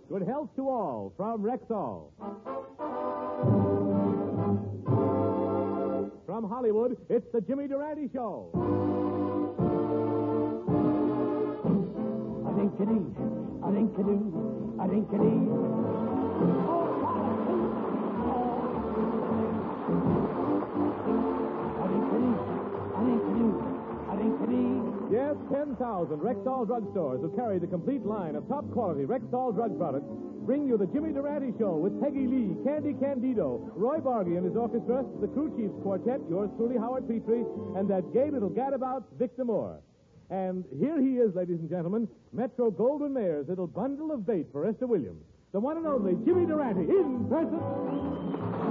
Good health to all from Rexall. From Hollywood, it's the Jimmy Durante Show. A-dink-a-dee, a-dink-a-doo, a-dink-a-dee. Yes, 10,000 Rexall drugstores who carry the complete line of top-quality Rexall drug products bring you the Jimmy Durante Show with Peggy Lee, Candy Candido, Roy Bargy and his orchestra, the Crew Chiefs Quartet, yours truly, Howard Petrie, and that gay little gadabout, Victor Moore. And here he is, ladies and gentlemen, Metro Goldwyn Mayer's little bundle of bait for Esther Williams. The one and only Jimmy Durante in person.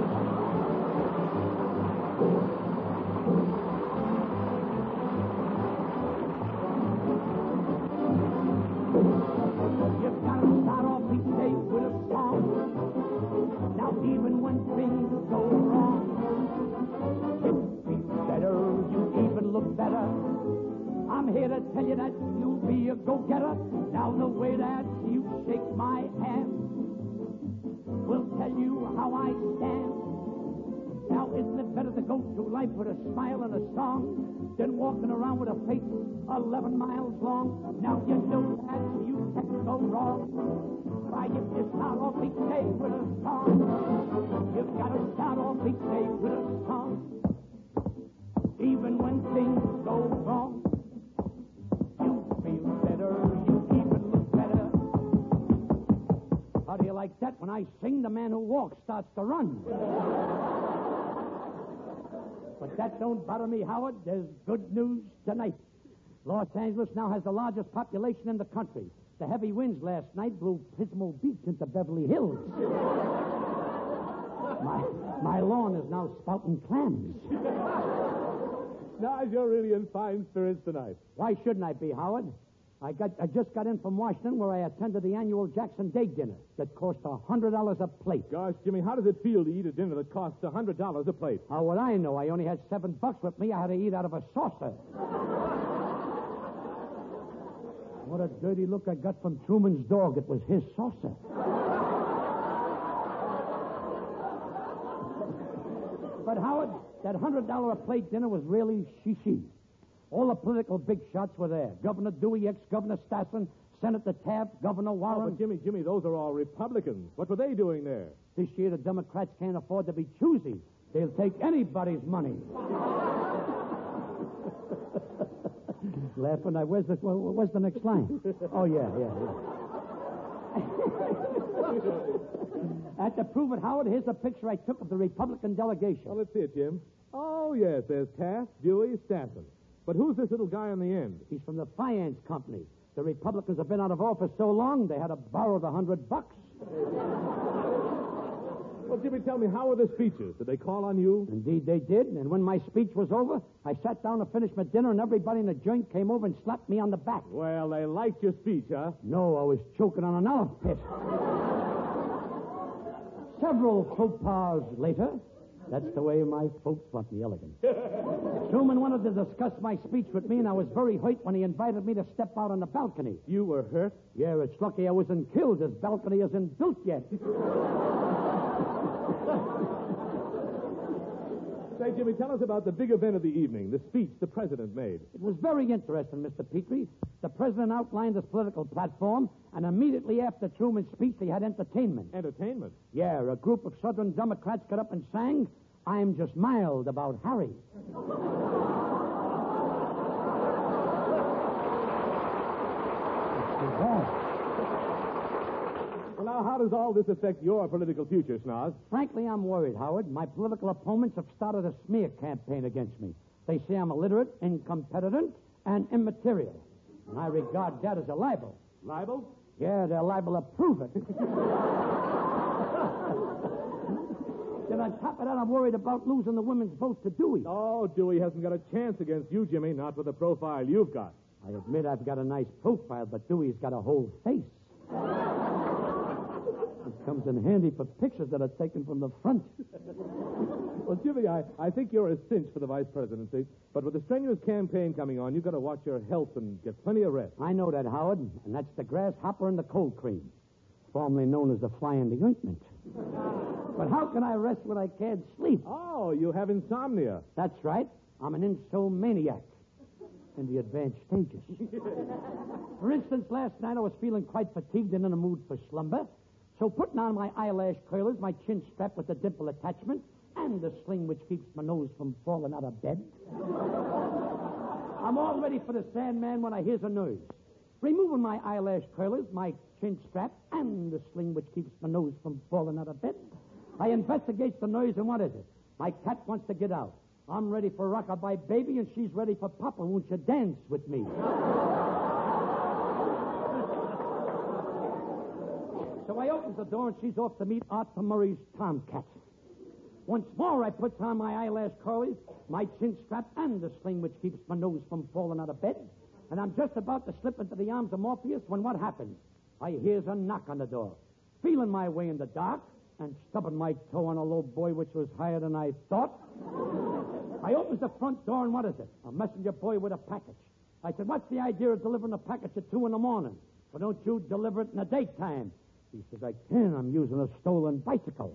You've got to start off each day with a song. Now even when things go wrong, it feels better, you even look better. I'm here to tell you that you'll be a go-getter. Now the way that you shake my hand will tell you how I stand. Now isn't it better to go through life with a smile and a song than walking around with a face 11 miles long? Now you know that you can't go wrong. Why, if you start off each day with a song, you've got to start off each day with a song. Even when things go wrong, you feel better, you even look better. How do you like that? When I sing, the man who walks starts to run. But that don't bother me, Howard. There's good news tonight. Los Angeles now has the largest population in the country. The heavy winds last night blew Pismo Beach into Beverly Hills. My lawn is now spouting clams. Now you're really in fine spirits tonight. Why shouldn't I be, Howard? I just got in from Washington where I attended the annual Jackson Day dinner that cost $100 a plate. Gosh, Jimmy, how does it feel to eat a dinner that costs $100 a plate? How would I know? I only had $7 with me. I had to eat out of a saucer. What a dirty look I got from Truman's dog. It was his saucer. But, Howard, that $100 a plate dinner was really she-she. All the political big shots were there. Governor Dewey, ex-Governor Stassen, Senator Taft, Governor Warren. Oh, but Jimmy, those are all Republicans. What were they doing there? This year, the Democrats can't afford to be choosy. They'll take anybody's money. Laughing. Where's the next line? Oh, yeah. And to prove it, Howard, here's a picture I took of the Republican delegation. Well, let's see it, Jim. Oh, yes, there's Taft, Dewey, Stassen. But who's this little guy on the end? He's from the finance company. The Republicans have been out of office so long, they had to borrow the $100. Well, Jimmy, tell me, how were the speeches? Did they call on you? Indeed, they did. And when my speech was over, I sat down to finish my dinner, and everybody in the joint came over and slapped me on the back. Well, they liked your speech, huh? No, I was choking on an olive pit. Several faux pas later, that's the way my folks want me, elegant. Truman wanted to discuss my speech with me, and I was very hurt when he invited me to step out on the balcony. You were hurt? Yeah, it's lucky I wasn't killed. This balcony isn't built yet. Say, Jimmy, tell us about the big event of the evening, the speech the president made. It was very interesting, Mr. Petrie. The president outlined his political platform, and immediately after Truman's speech, they had entertainment. Entertainment? Yeah, a group of Southern Democrats got up and sang, "I'm Just Mild About Harry." Well, now, how does all this affect your political future, Schnoz? Frankly, I'm worried, Howard. My political opponents have started a smear campaign against me. They say I'm illiterate, incompetent, and immaterial. And I regard that as a libel. Libel? Yeah, they're liable to prove it. Then on top of that, I'm worried about losing the women's vote to Dewey. Oh, Dewey hasn't got a chance against you, Jimmy, not with the profile you've got. I admit I've got a nice profile, but Dewey's got a whole face. It comes in handy for pictures that are taken from the front. Well, Jimmy, I think you're a cinch for the vice presidency, but with the strenuous campaign coming on, you've got to watch your health and get plenty of rest. I know that, Howard, and that's the grasshopper and the cold cream. formerly known as the fly in the ointment. But how can I rest when I can't sleep? Oh, you have insomnia. That's right. I'm an insomniac in the advanced stages. For instance, last night I was feeling quite fatigued and in a mood for slumber. So putting on my eyelash curlers, my chin strap with the dimple attachment, and the sling which keeps my nose from falling out of bed, I'm all ready for the Sandman when I hears a noise. Removing my eyelash curlers, my chin strap, and the sling which keeps my nose from falling out of bed, I investigate the noise, and what is it? My cat wants to get out. I'm ready for Rockabye Baby, and she's ready for Papa. Won't you dance with me? So I opens the door, and she's off to meet Arthur Murray's Tomcat. Once more, I puts on my eyelash curlers, my chin strap, and the sling which keeps my nose from falling out of bed. And I'm just about to slip into the arms of Morpheus when what happens? I hears a knock on the door. Feeling my way in the dark and stubbing my toe on a low boy which was higher than I thought, I opens the front door, and what is it? A messenger boy with a package. I said, what's the idea of delivering a package at 2 in the morning? Why don't you deliver it in the daytime? He says, I can. I'm using a stolen bicycle.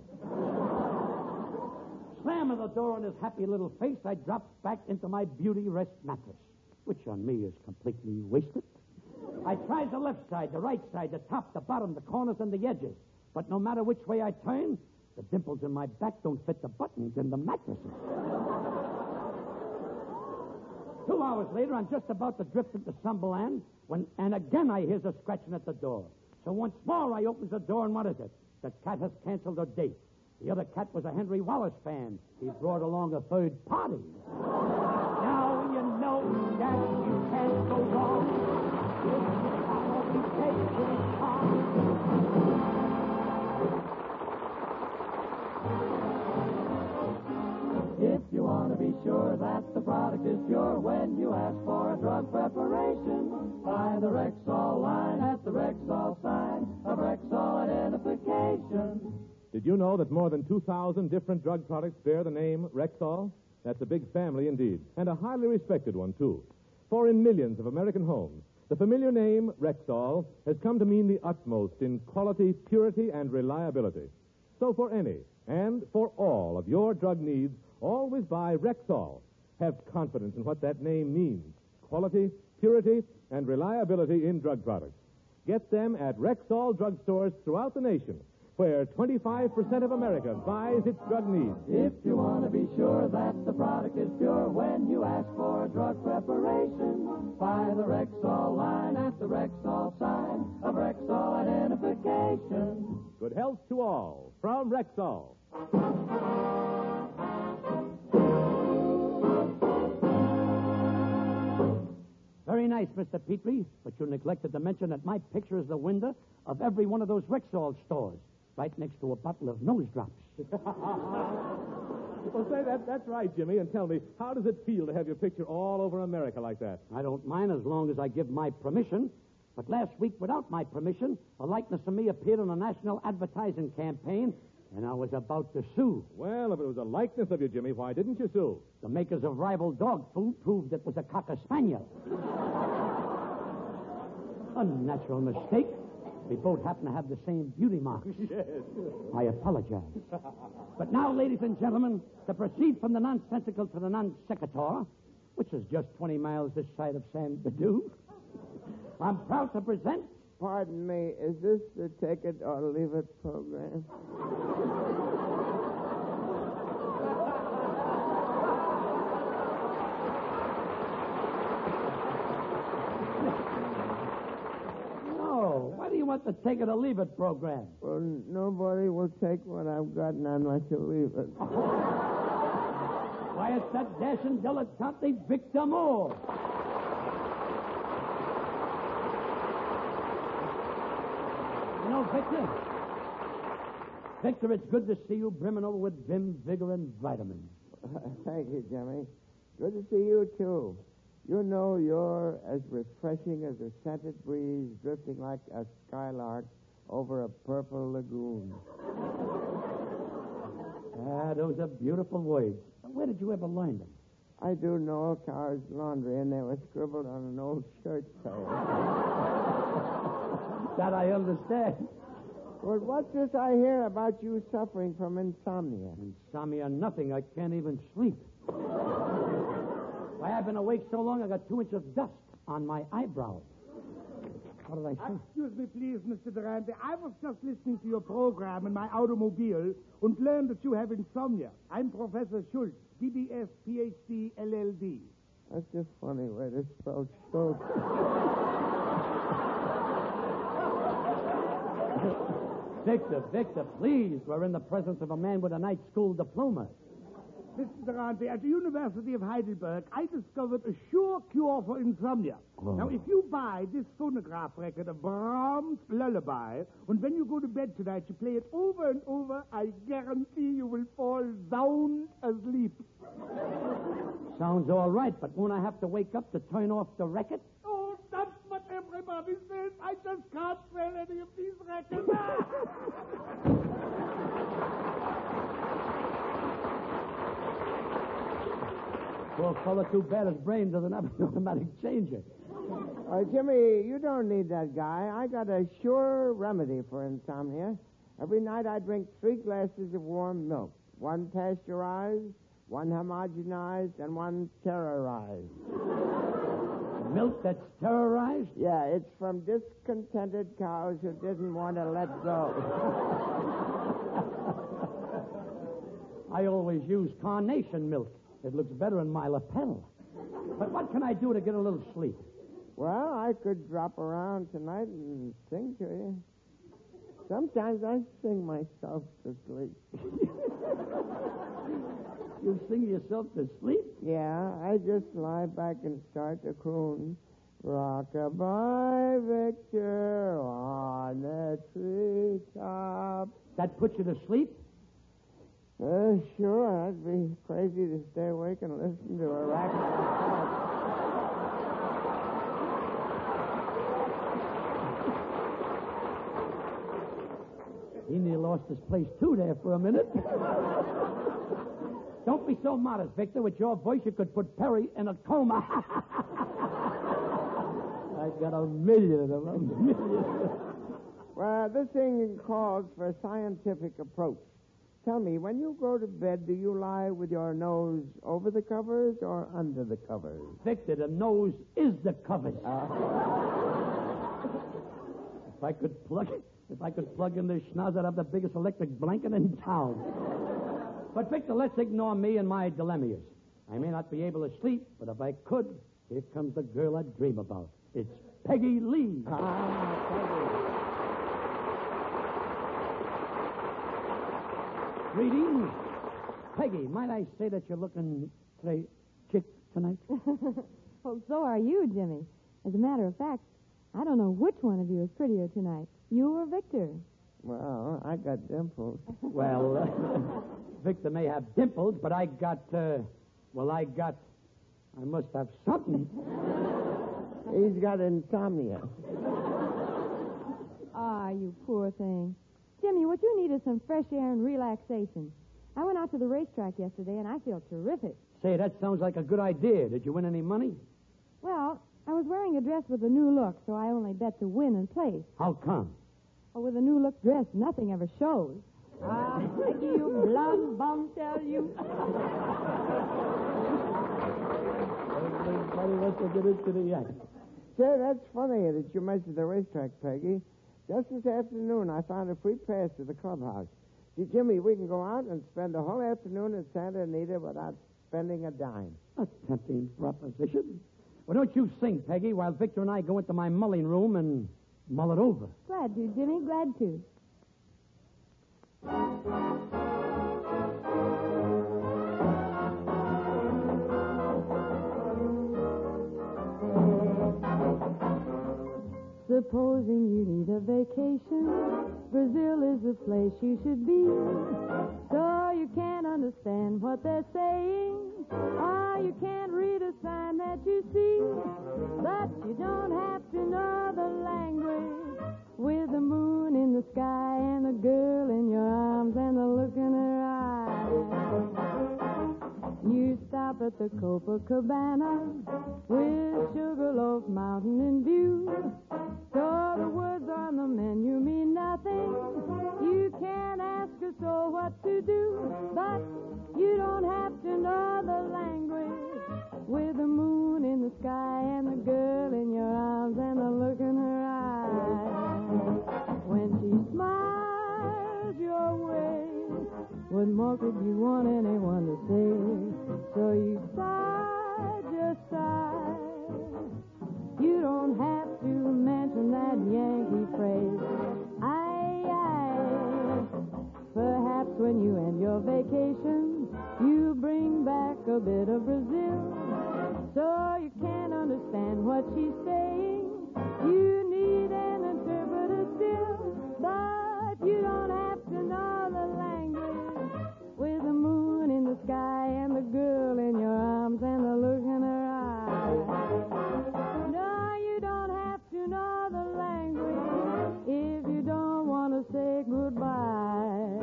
Slamming the door on his happy little face, I dropped back into my beauty rest mattress, which on me is completely wasted. I tried the left side, the right side, the top, the bottom, the corners, and the edges. But no matter which way I turn, the dimples in my back don't fit the buttons in the mattresses. 2 hours later, I'm just about to drift into Slumberland and again I hears a scratching at the door. So once more I opens the door, and what is it? The cat has canceled her date. The other cat was a Henry Wallace fan. He brought along a third party. Now you know that you can't go wrong. If you want to be sure that the product is pure when you ask for a drug preparation, buy the Rexall line at the Rexall sign of Rexall identification. Did you know that more than 2,000 different drug products bear the name Rexall? That's a big family indeed, and a highly respected one, too. For in millions of American homes, the familiar name Rexall has come to mean the utmost in quality, purity, and reliability. So for any and for all of your drug needs, always buy Rexall. Have confidence in what that name means. Quality, purity, and reliability in drug products. Get them at Rexall drugstores throughout the nation, where 25% of America buys its drug needs. If you want to be sure that the product is pure when you ask for a drug preparation, buy the Rexall line at the Rexall sign of Rexall identification. Good health to all from Rexall. Very nice, Mr. Petrie, but you neglected to mention that my picture is the window of every one of those Rexall stores, right next to a bottle of nose drops. Well, say that's right, Jimmy, and tell me, how does it feel to have your picture all over America like that? I don't mind as long as I give my permission. But last week, without my permission, a likeness of me appeared on a national advertising campaign, and I was about to sue. Well, if it was a likeness of you, Jimmy, why didn't you sue? The makers of rival dog food proved it was a Cocker Spaniel. Unnatural mistake. We both happen to have the same beauty marks. Yes. I apologize. But now, ladies and gentlemen, to proceed from the nonsensical to the non-sequitur, which is just 20 miles this side of San Bedou, I'm proud to present... Pardon me, is this the Take It or Leave It program? No, why do you want the Take It or Leave It program? Well, nobody will take what I've gotten unless you leave it. Why, it's that dashing dilettante Victor Moore. You know, Victor, it's good to see you brimming over with vim, vigor, and vitamins. Thank you, Jimmy. Good to see you, too. You know you're as refreshing as a scented breeze drifting like a skylark over a purple lagoon. Those are beautiful words. Where did you ever learn them? I do Noel Carr's laundry, and they were scribbled on an old shirt tail. That I understand. Well, what's this I hear about you suffering from insomnia? Insomnia, nothing. I can't even sleep. Why, I've been awake so long I got 2 inches of dust on my eyebrows. What did I say? Excuse me, please, Mr. Durante. I was just listening to your program in my automobile and learned that you have insomnia. I'm Professor Schultz, DBS, PhD, LLD. That's a funny way to spell Schultz. Victor, please. We're in the presence of a man with a night school diploma. Mr. Durante, at the University of Heidelberg, I discovered a sure cure for insomnia. Oh. Now, if you buy this phonograph record of Brahms' Lullaby, and when you go to bed tonight, you play it over and over, I guarantee you will fall sound asleep. Sounds all right, but won't I have to wake up to turn off the record? Oh, that's what everybody says. I just can't sell any of these records. Poor fella, too bad his brain doesn't have an automatic changer. Jimmy, you don't need that guy. I got a sure remedy for insomnia. Every night I drink 3 glasses of warm milk. 1 pasteurized, 1 homogenized, and 1 terrorized. Milk that's terrorized? Yeah, it's from discontented cows who didn't want to let go. I always use carnation milk. It looks better in my lapel. But what can I do to get a little sleep? Well, I could drop around tonight and sing to you. Sometimes I sing myself to sleep. You sing yourself to sleep? Yeah, I just lie back and start to croon. Rock-a-bye, Victor, on the treetop. That puts you to sleep? Sure, I'd be crazy to stay awake and listen to a racket. He nearly lost his place, too, there for a minute. Don't be so modest, Victor. With your voice, you could put Perry in a coma. I got a million of them, a million. Well, this thing calls for a scientific approach. Tell me, when you go to bed, do you lie with your nose over the covers or under the covers? Victor, the nose is the covers. If I could plug in this schnoz, I'd have the biggest electric blanket in town. But, Victor, let's ignore me and my dilemmas. I may not be able to sleep, but if I could, here comes the girl I dream about. It's Peggy Lee. Peggy. Greetings. Peggy, might I say that you're looking chick tonight? Well, so are you, Jimmy. As a matter of fact, I don't know which one of you is prettier tonight, you or Victor. Well, I got dimples. Well, Victor may have dimples, but I must have something. He's got insomnia. Ah, you poor thing. Jimmy, what you need is some fresh air and relaxation. I went out to the racetrack yesterday, and I feel terrific. Say, that sounds like a good idea. Did you win any money? Well, I was wearing a dress with a new look, so I only bet to win and place. How come? Well, with a new look dress, nothing ever shows. Ah, Peggy, you blonde bum, tell you. Everybody wants to get into the act. Say, that's funny that you mentioned the racetrack, Peggy. Just this afternoon, I found a free pass to the clubhouse. See, Jimmy, we can go out and spend the whole afternoon in Santa Anita without spending a dime. A tempting proposition. Well, don't you sing, Peggy, while Victor and I go into my mulling room and mull it over. Glad to, Jimmy, glad to. Supposing you need a vacation, Brazil is the place you should be. So you can't understand what they're saying, or you can't read a sign that you see. But you don't have to know the language. With the moon in the sky and a girl in your arms and the look in her eyes. You stop at the Copacabana with Sugarloaf Mountain in view. So the words on the menu mean nothing nor could you want anyone to say. So you sigh, just sigh. You don't have to mention that Yankee phrase. Aye. Perhaps when you end your vacation, you bring back a bit of Brazil. So you can't understand what she's saying. You need an interpreter still, but you don't have to know the language. With the moon in the sky and the girl in your arms and the look in her eyes. No, you don't have to know the language if you don't want to say goodbye.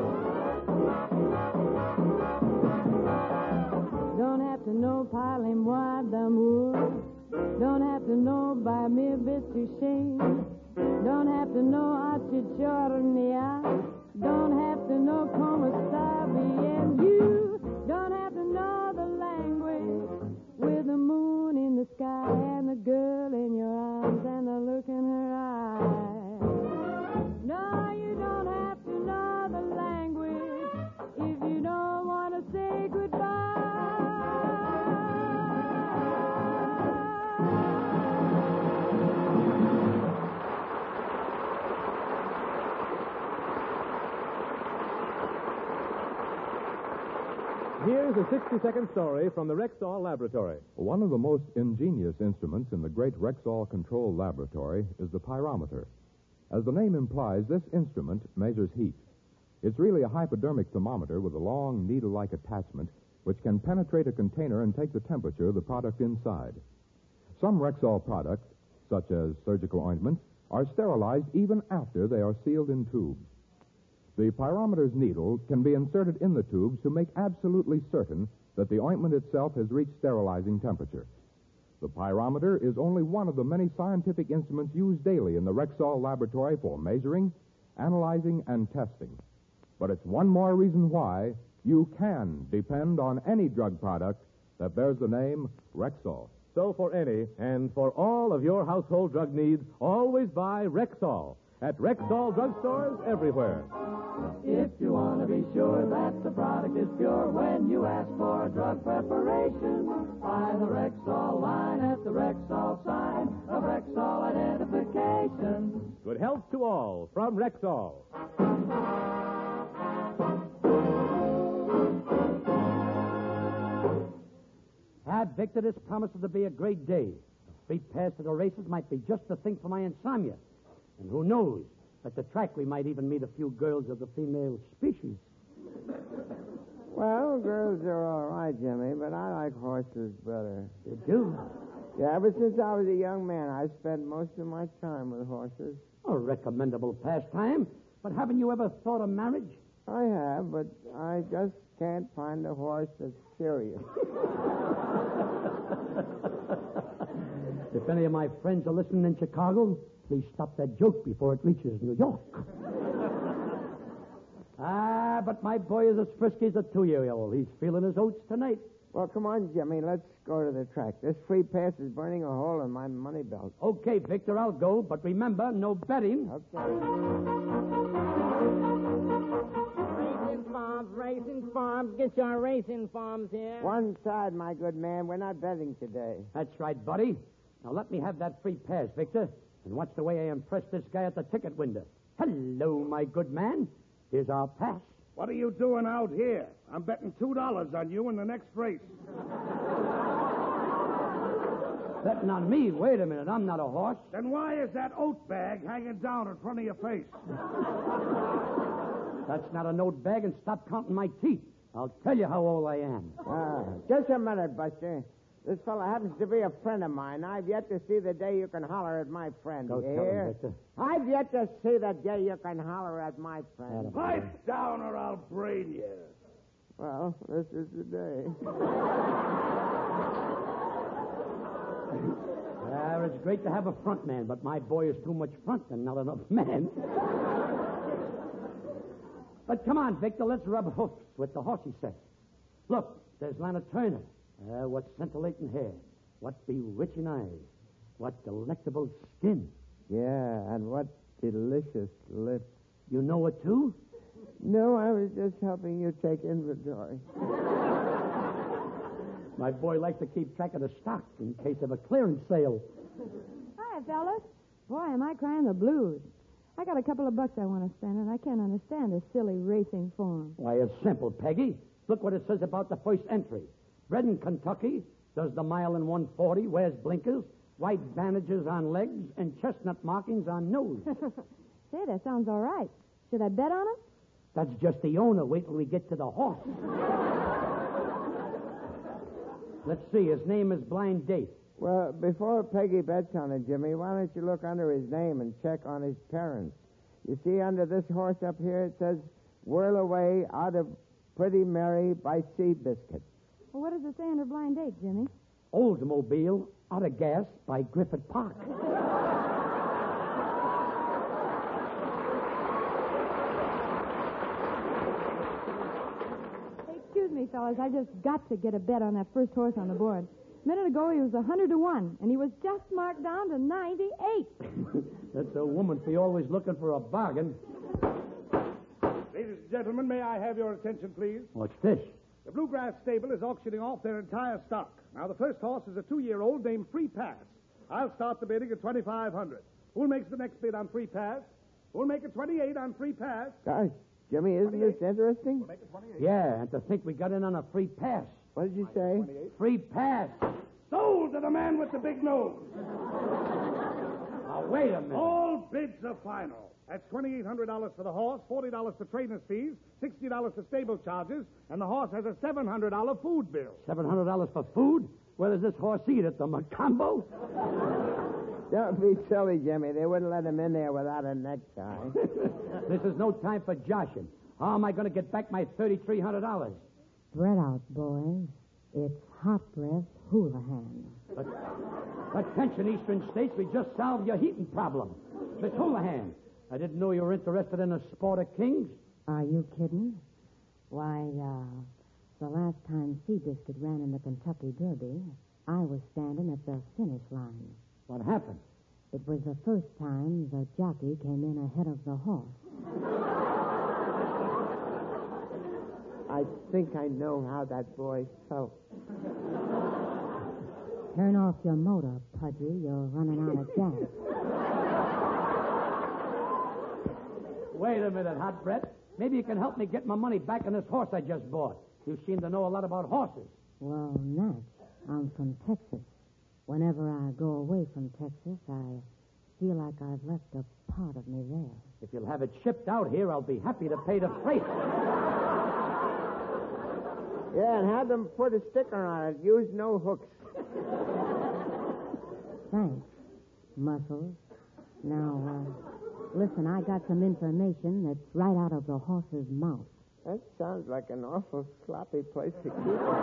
Don't have to know parlez-moi d'amour. Don't have to know by mere bits to shame. Don't have to know achicharnia. Don't have to know como está bien. You don't have to know the language. With the moon in the sky and the girl in your arms and the look in her eyes. No, you don't have to know the language if you don't want to say goodbye. Here's a 60-second story from the Rexall Laboratory. One of the most ingenious instruments in the great Rexall Control Laboratory is the pyrometer. As the name implies, this instrument measures heat. It's really a hypodermic thermometer with a long needle-like attachment which can penetrate a container and take the temperature of the product inside. Some Rexall products, such as surgical ointments, are sterilized even after they are sealed in tubes. The pyrometer's needle can be inserted in the tubes to make absolutely certain that the ointment itself has reached sterilizing temperature. The pyrometer is only one of the many scientific instruments used daily in the Rexall laboratory for measuring, analyzing, and testing. But it's one more reason why you can depend on any drug product that bears the name Rexall. So for any and for all of your household drug needs, always buy Rexall at Rexall drugstores everywhere. If you want to be sure that the product is pure when you ask for a drug preparation, buy the Rexall line at the Rexall sign of Rexall identification. Good health to all from Rexall. Victor, this promises to be a great day. A free pass to the races might be just the thing for my insomnia. And who knows, at the track we might even meet a few girls of the female species. Well, girls are all right, Jimmy, but I like horses better. You do? Yeah, ever since I was a young man, I spent most of my time with horses. A recommendable pastime. But haven't you ever thought of marriage? I have, but I just can't find a horse that's serious. If any of my friends are listening in Chicago, please stop that joke before it reaches New York. But my boy is as frisky as a 2-year-old. He's feeling his oats tonight. Well, come on, Jimmy. Let's go to the track. This free pass is burning a hole in my money belt. Okay, Victor, I'll go. But remember, no betting. Okay. Racing farms. Get your racing farms here. One side, my good man. We're not betting today. That's right, buddy. Now let me have that free pass, Victor. And watch the way I impress this guy at the ticket window. Hello, my good man. Here's our pass. What are you doing out here? I'm betting $2 on you in the next race. Betting on me? Wait a minute. I'm not a horse. Then why is that oat bag hanging down in front of your face? That's not a note bag, and stop counting my teeth. I'll tell you how old I am. Just a minute, Buster. This fella happens to be a friend of mine. I've yet to see the day you can holler at my friend. Go you tell hear? him, Victor. I've yet to see the day you can holler at my friend. Pipe down or I'll brain you. Well, this is the day. It's great to have a front man, but my boy is too much front and not enough man. But come on, Victor, let's rub hoofs with the horsey set. Look, there's Lana Turner. What scintillating hair. What bewitching eyes. What delectable skin. Yeah, and what delicious lips. You know her, too? No, I was just helping you take inventory. My boy likes to keep track of the stock in case of a clearance sale. Hi, fellas. Boy, am I crying the blues. I got a couple of bucks I want to spend, and I can't understand this silly racing form. Why, it's simple, Peggy. Look what it says about the first entry. Bred in Kentucky, does the mile in 140, wears blinkers, white bandages on legs, and chestnut markings on nose. Say, that sounds all right. Should I bet on him? That's just the owner. Wait till we get to the horse. Let's see. His name is Blind Date. Well, before Peggy bets on it, Jimmy, why don't you look under his name and check on his parents? You see under this horse up here, it says, Whirl Away Out of Pretty Mary by Seabiscuit. Well, what does it say under Blind Date, Jimmy? Oldsmobile Out of Gas by Griffith Park. Hey, excuse me, fellas. I just got to get a bet on that first horse on the board. A minute ago, he was 100-1, and he was just marked down to 98. That's a woman for you always looking for a bargain. Ladies and gentlemen, may I have your attention, please? What's this? The Bluegrass Stable is auctioning off their entire stock. Now, the first horse is a 2-year-old named Free Pass. I'll start the bidding at $2,500. Who makes the next bid on Free Pass? Who'll make it 28 on Free Pass? Gosh, Jimmy, isn't this interesting? We'll make it 28. Yeah, and to think we got in on a free pass. What did you say? 28. Free pass. Sold to the man with the big nose. Now, wait a minute. All bids are final. That's $2,800 for the horse, $40 for trainer's fees, $60 for stable charges, and the horse has a $700 food bill. $700 for food? Where does this horse eat? At the Macombo? Don't be silly, Jimmy. They wouldn't let him in there without a necktie. This is no time for joshing. How am I going to get back my $3,300? Spread out, boys. It's hot breath Houlihan. Attention, Eastern States. We just solved your heating problem. Miss Houlihan, I didn't know you were interested in the sport of kings. Are you kidding? Why, the last time Seabiscuit ran in the Kentucky Derby, I was standing at the finish line. What happened? It was the first time the jockey came in ahead of the horse. I think I know how that boy felt. Turn off your motor, Pudgy. You're running out of gas. Wait a minute, Hot Breath. Maybe you can help me get my money back on this horse I just bought. You seem to know a lot about horses. Well, Natch, I'm from Texas. Whenever I go away from Texas, I feel like I've left a part of me there. If you'll have it shipped out here, I'll be happy to pay the freight. Yeah, and have them put a sticker on it. Use no hooks. Thanks, Muscles. Now, listen, I got some information that's right out of the horse's mouth. That sounds like an awful sloppy place to keep it.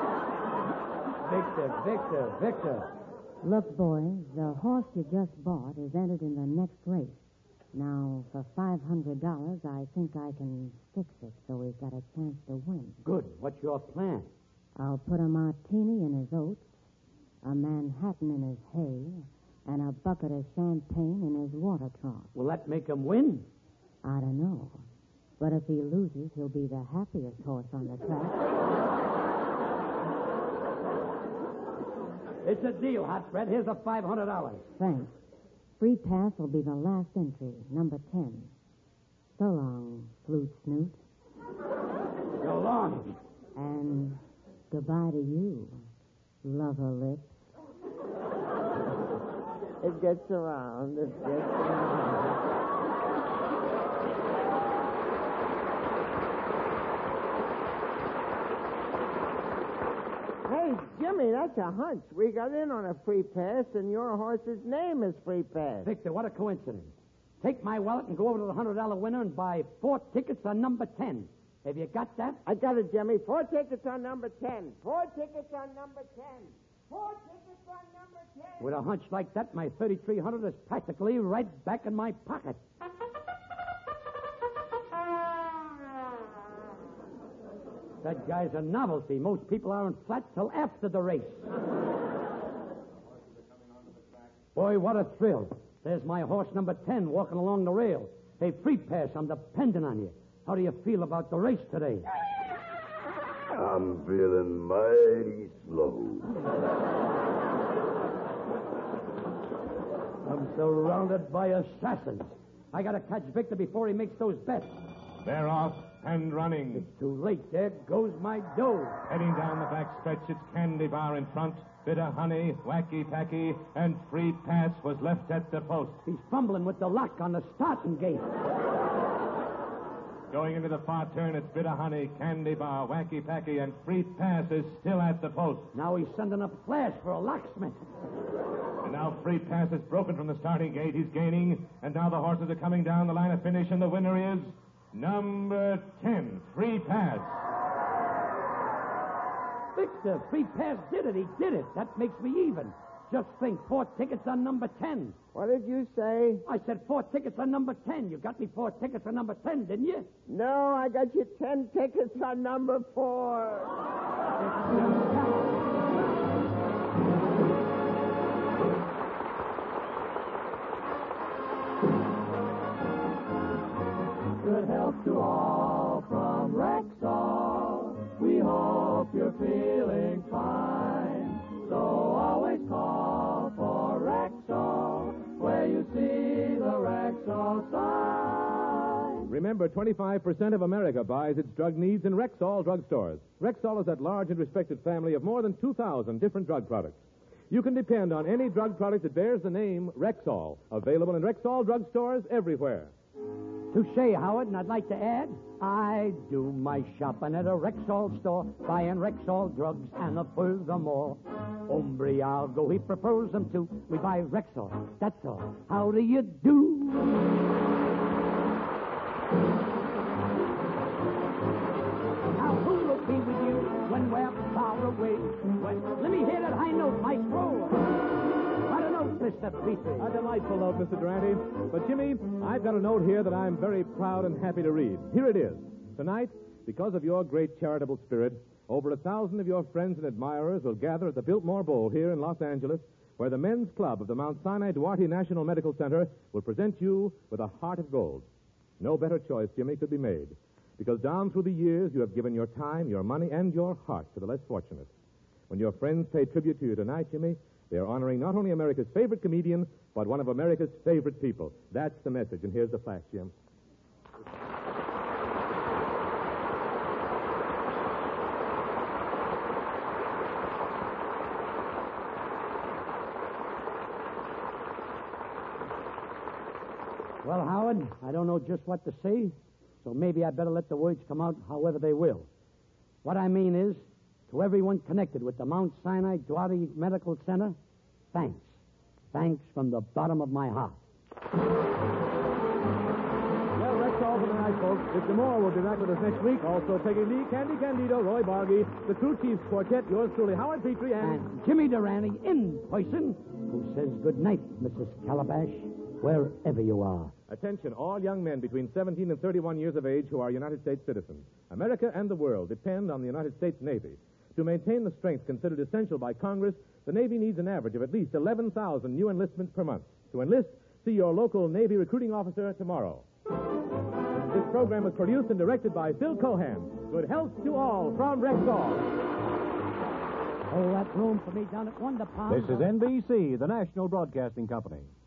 Victor. Look, boys, the horse you just bought is entered in the next race. Now, for $500, I think I can fix it so he's got a chance to win. Good. What's your plan? I'll put a martini in his oats, a Manhattan in his hay, and a bucket of champagne in his water trough. Will that make him win? I don't know. But if he loses, he'll be the happiest horse on the track. It's a deal, Hot Bread. Here's the $500. Thanks. Free Pass will be the last entry, number 10. So long, Flute Snoot. So long. And goodbye to you, Lover Lips. It gets around. It gets around. Hey, Jimmy, that's a hunch. We got in on a Free Pass, and your horse's name is Free Pass. Victor, what a coincidence. Take my wallet and go over to the $100 winner and buy 4 tickets on number 10. Have you got that? I got it, Jimmy. 4 tickets on number 10. 4 tickets on number 10. 4 tickets on number 10. With a hunch like that, my $3,300 is practically right back in my pocket. That guy's a novelty. Most people aren't flat till after the race. Boy, what a thrill. There's my horse number 10 walking along the rail. Hey, Free Pass, I'm depending on you. How do you feel about the race today? I'm feeling mighty slow. I'm surrounded by assassins. I gotta catch Victor before he makes those bets. They're off and running. It's too late. There goes my dough. Heading down the back stretch, it's Candy Bar in front. Bit of Honey, Wacky Packy, and Free Pass was left at the post. He's fumbling with the lock on the starting gate. Going into the far turn, it's Bit of Honey, Candy Bar, Wacky Packy, and Free Pass is still at the post. Now he's sending up Flash for a locksmith. And now Free Pass is broken from the starting gate. He's gaining, and now the horses are coming down the line of finish, and the winner is number 10, Free Pass. Victor, Free Pass did it. He did it. That makes me even. Just think, 4 tickets on number 10. What did you say? I said 4 tickets on number 10. You got me 4 tickets on number 10, didn't you? No, I got you 10 tickets on number 4. Good health to all from Rexall. We hope you're feeling fine. So always call for Rexall where you see the Rexall sign. Remember, 25% of America buys its drug needs in Rexall drugstores. Rexall is that large and respected family of more than 2,000 different drug products. You can depend on any drug product that bears the name Rexall, available in Rexall drugstores everywhere. Touche, Howard, and I'd like to add, I do my shopping at a Rexall store, buying Rexall drugs and furthermore. Hombre, I'll go, he prefers them too. We buy Rexall, that's all. How do you do? Now who will be with you when we're far away? Let me hear that high note, maestro. What a note, Mr. Petrie. A delightful note, Mr. Durante. But, Jimmy, I've got a note here that I'm very proud and happy to read. Here it is. Tonight, because of your great charitable spirit, over 1,000 of your friends and admirers will gather at the Biltmore Bowl here in Los Angeles, where the men's club of the Mount Sinai Duarte National Medical Center will present you with a heart of gold. No better choice, Jimmy, could be made, because down through the years you have given your time, your money, and your heart to the less fortunate. When your friends pay tribute to you tonight, Jimmy, they are honoring not only America's favorite comedian, but one of America's favorite people. That's the message, and here's the flash, Jim. Well, Howard, I don't know just what to say, so maybe I better let the words come out however they will. What I mean is, to everyone connected with the Mount Sinai Duarte Medical Center, thanks. Thanks from the bottom of my heart. Well, that's all for tonight, folks. Victor Moore will be back with us next week. Also, Peggy Lee, Candy Candido, Roy Bargy, the Crew Chiefs Quartet, yours truly, Howard Petrie, And Jimmy Durante in person, who says good night, Mrs. Calabash, wherever you are. Attention, all young men between 17 and 31 years of age who are United States citizens. America and the world depend on the United States Navy. To maintain the strength considered essential by Congress, the Navy needs an average of at least 11,000 new enlistments per month. To enlist, see your local Navy recruiting officer tomorrow. This program was produced and directed by Phil Cohan. Good health to all from Rexall. Oh, that room for me down at Wonder Palm. This is NBC, the national broadcasting company.